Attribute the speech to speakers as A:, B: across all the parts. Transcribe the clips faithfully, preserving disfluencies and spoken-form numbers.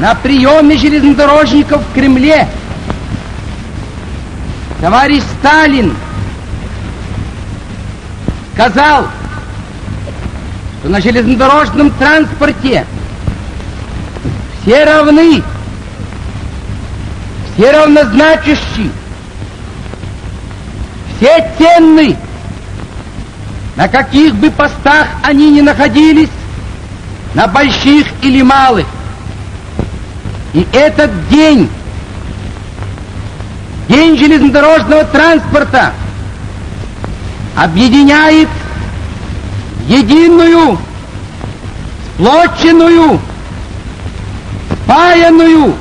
A: на приеме железнодорожников в Кремле товарищ Сталин сказал, что на железнодорожном транспорте все равны, все равнозначащие, все ценны, на каких бы постах они ни находились, на больших или малых. И этот день, день железнодорожного транспорта, объединяет единую, сплоченную, спаянную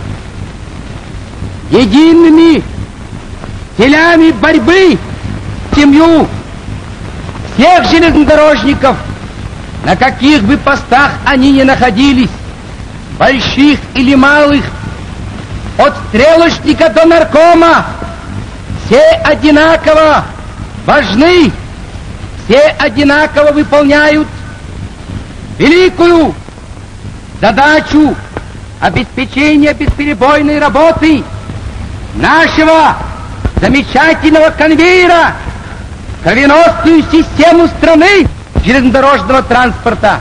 A: едиными телями борьбы семью всех железнодорожников, на каких бы постах они ни находились, больших или малых, от стрелочника до наркома, все одинаково важны, все одинаково выполняют великую задачу обеспечения бесперебойной работы нашего замечательного конвейера, кровеносную систему страны железнодорожного транспорта.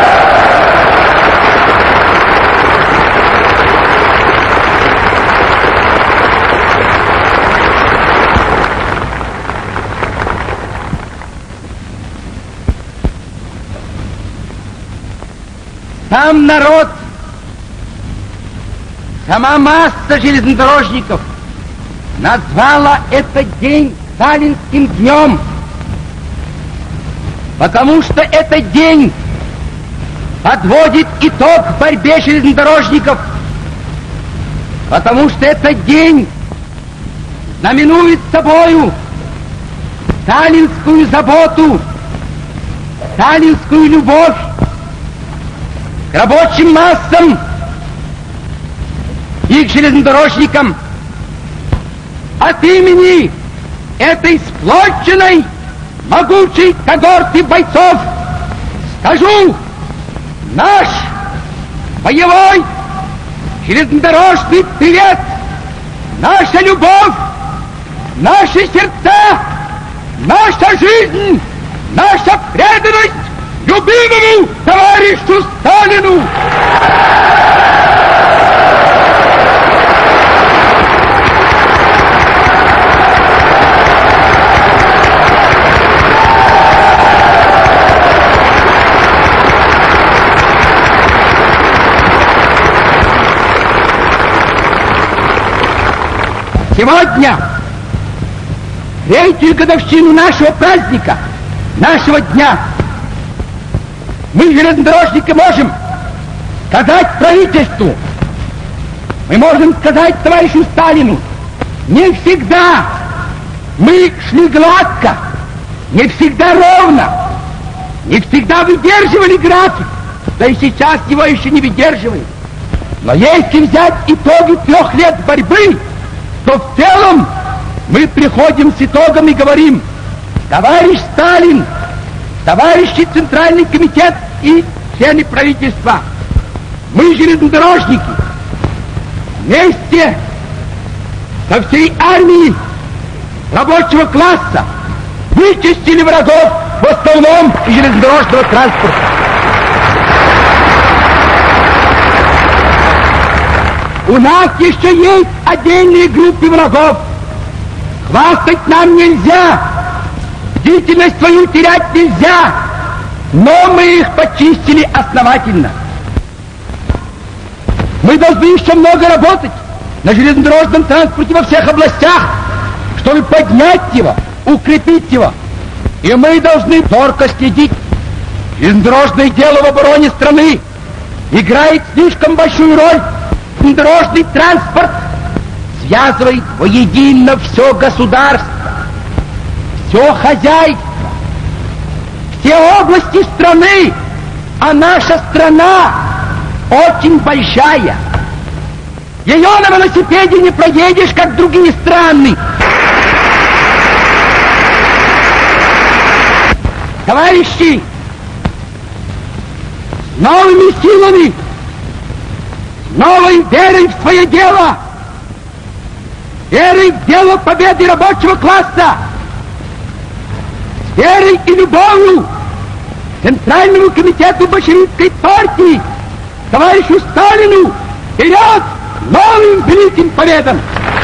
A: Сам народ, сама масса железнодорожников назвала этот день сталинским днем, потому что этот день подводит итог борьбе железнодорожников, потому что этот день знаменует собою сталинскую заботу, сталинскую любовь к рабочим массам и к железнодорожникам. От имени этой сплоченной, могучей когорты бойцов скажу: наш боевой железнодорожный привет, наша любовь, наши сердца, наша жизнь, наша преданность любимому товарищу Сталину! Сегодня, третью годовщину нашего праздника, нашего дня, мы, железнодорожники, можем сказать правительству, мы можем сказать товарищу Сталину: не всегда мы шли гладко, не всегда ровно, не всегда выдерживали график, да и сейчас его еще не выдерживаем. Но если взять итоги трех лет борьбы, то в целом мы приходим с итогом и говорим: товарищ Сталин, товарищи Центральный комитет и члены правительства, мы, железнодорожники, вместе со всей армией рабочего класса вычистили врагов в основном железнодорожного транспорта. У нас еще есть отдельные группы врагов. Хвастать нам нельзя, бдительность свою терять нельзя, но мы их почистили основательно. Мы должны еще много работать на железнодорожном транспорте во всех областях, чтобы поднять его, укрепить его. И мы должны зорко следить. Железнодорожное дело в обороне страны играет слишком большую роль. Железнодорожный транспорт связывает воедино все государство, все хозяйство, все области страны, а наша страна очень большая. Ее на велосипеде не проедешь, как другие страны. Товарищи, с новыми силами, новой верой в свое дело, верой в дело победы рабочего класса, верой и любовью Центральному комитету большевистской партии, товарищу Сталину, вперед к новым великим победам!